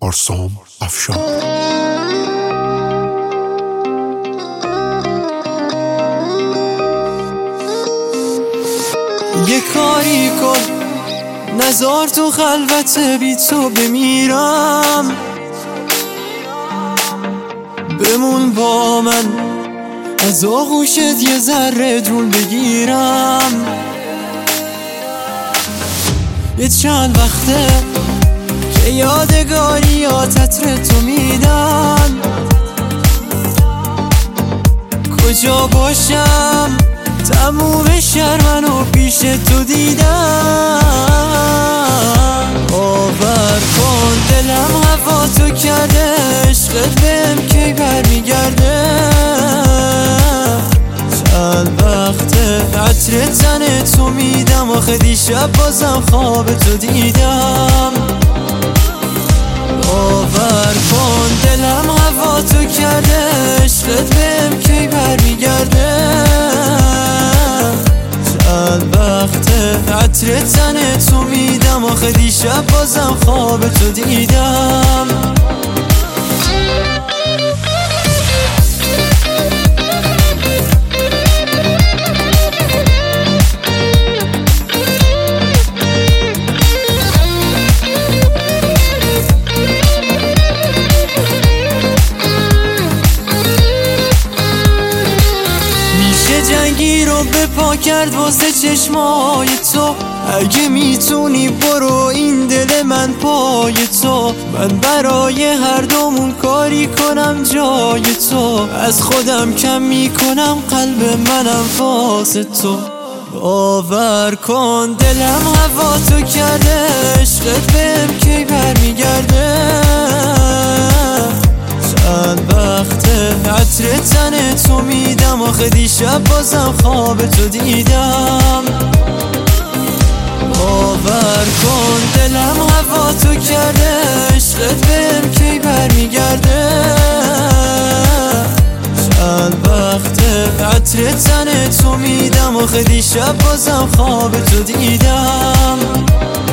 آرسام افشار. یه کاری کن نزار تو خلوت بی تو بمیرم، بمون با من از آغوشت یه ذره جون بگیرم. یه چند وقته که یادگاریات عطر تو میدن، کجا باشم تموم شهر منو پیش تو دیدم. باور کن دلم هوا تو کرده، عشقت بهم کی برمیگرده. چند وقته عطر تن تو میدم، آخه دیشب بازم خواب تو دیدم. باور کن دلم هوا تو کرده، عشقت بهم کی برمیگرده. چند وقته عطر تن تو میدم، آخه دیشب بازم خواب تو دیدم. جنگی رو به پا کرد واسه چشمای تو، اگه میتونی برو این دل من پای تو. من برای هر دومون کاری کنم جای تو، از خودم کم میکنم قلب منم واسه تو. باور کن دلم هوا تو کرده، عشقت بهم کی برمیگرده. چند وقته عطر تن تو میدم، آخه دیشب بازم خواب تو دیدم. باور کن دلم هوا تو کرده، عشقت بهم کی برمیگرده. چند وقته عطر تن تو میدم، آخه دیشب بازم خواب تو دیدم.